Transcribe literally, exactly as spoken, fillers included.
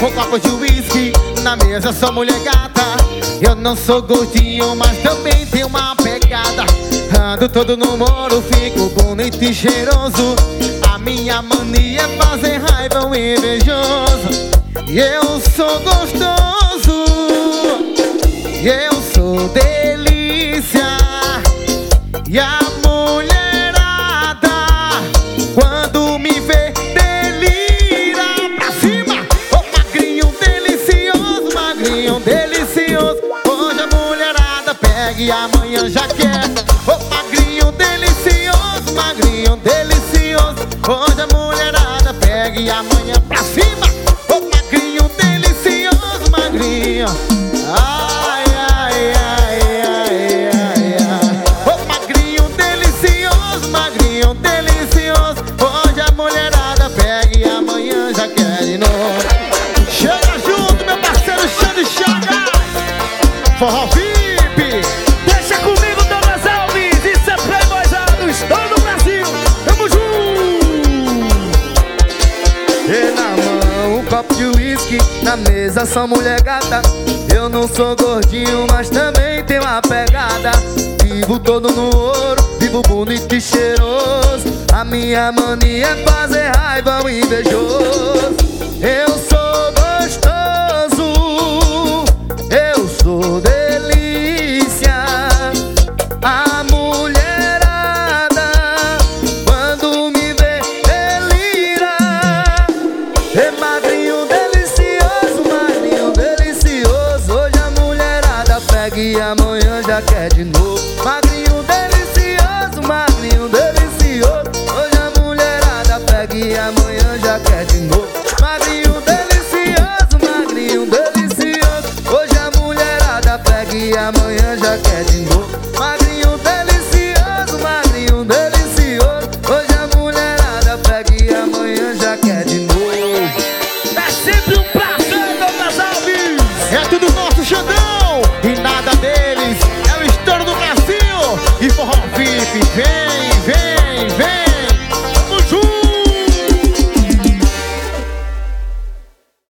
um copo de uísque na mesa, sou mulher gata. Eu não sou gordinho, mas também tenho uma pegada. Ando todo no moro, fico bonito e cheiroso. A minha mania é fazer raiva um invejoso. E eu sou gostoso, e eu sou delícia. E a mulherada, quando me vê, delira. Pra cima! Ô magrinho delicioso, magrinho delicioso. Hoje a mulherada pega e amanhã já quer. Ô magrinho delicioso, magrinho delicioso. Hoje a mulherada pega e amanhã pra cima. Ô magrinho delicioso, magrinho. Ai, ai, ai, ai, ai, ai. Ô magrinho delicioso, magrinho delicioso. Hoje a mulherada pega e amanhã já quer de novo. Chega junto, meu parceiro Xande Chagas. Forró V I P. Deixa comigo, Douglas Alves. Isso é Playboyzados, todo o Brasil. Tamo junto. E na mão um copo de uísque, na mesa só mulher gata. Eu não sou gordinho, mas também tenho uma pegada. Vivo todo no ouro, vivo bonito e cheiroso. A minha mania é fazer raiva um invejoso. Eu sou gostoso, eu sou delícia. A mulherada, quando me vê, delira. E magrinho delicioso, magrinho delicioso. Hoje a mulherada pega e amanhã já quer de novo.